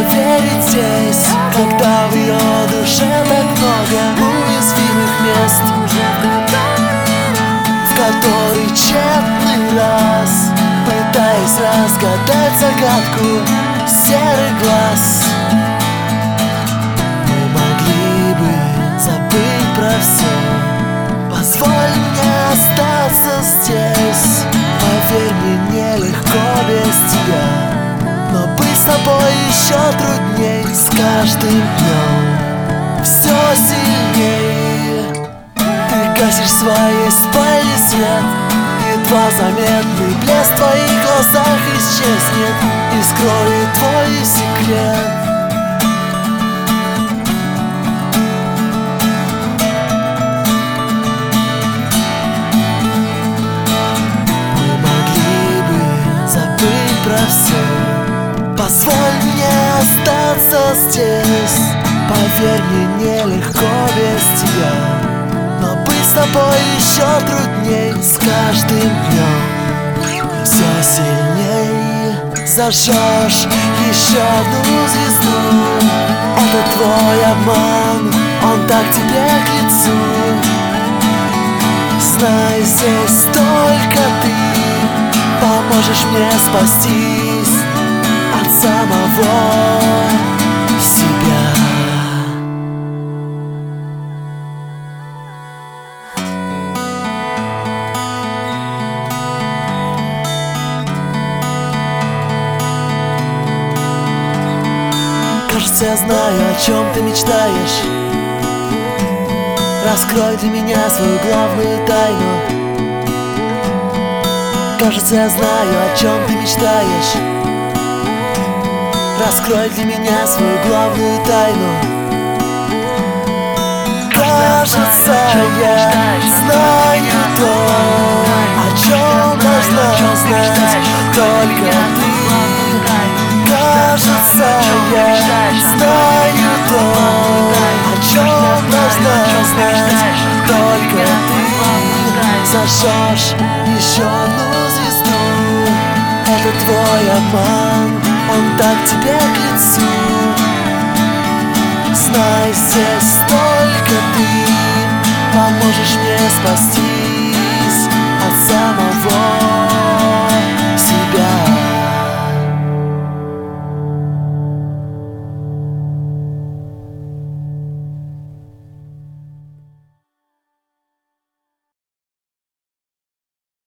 верить здесь, когда в ее душе так много уязвимых мест, в который тщетный раз, пытаясь разгадать загадку серых глаз, мы могли бы забыть про все. Позволь мне остаться здесь. Поверь, мне нелегко без тебя, но быть с тобой еще трудней. С каждым днем все сильнее. Ты гасишь в своей спальне свет, едва заметный блеск в твоих глазах исчезнет и скроет твой секрет. Про все. Позволь мне остаться здесь. Поверь, мне нелегко без тебя, но быть с тобой еще трудней. С каждым днем все сильней. Зажжешь еще одну звезду. Это твой обман, он так тебе к лицу. Знай, здесь только ты поможешь мне спастись от самого себя. Кажется, я знаю, о чем ты мечтаешь. Раскрой для меня свою главную тайну. Кажется, я знаю, о чем ты мечтаешь. Раскрой для меня свою главную тайну. Кажется, я знаю то, о чем должна знать только ты. Кажется, я знаю то, о чем должна знать только ты. Зажжешь еще одну звезду. Это твой обман, он так тебе к лицу. Знай, здесь только ты поможешь мне спасти